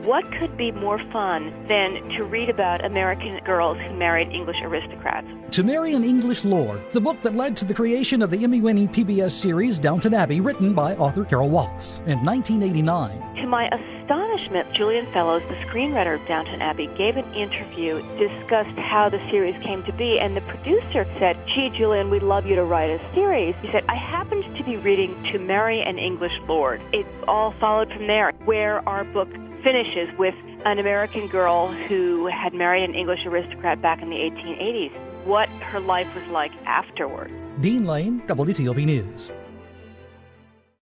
what could be more fun than to read about American girls who married English aristocrats? To Marry an English Lord, the book that led to the creation of the Emmy-winning PBS series Downton Abbey, written by author Carol Wallace in 1989. To my astonishment, Julian Fellowes, the screenwriter of Downton Abbey, gave an interview, discussed how the series came to be, and the producer said, "Gee, Julian, we'd love you to write a series." He said, "I happened to be reading To Marry an English Lord." It all followed from there, where our book finishes with an American girl who had married an English aristocrat back in the 1880s. What her life was like afterward. Dean Lane, WTOP News.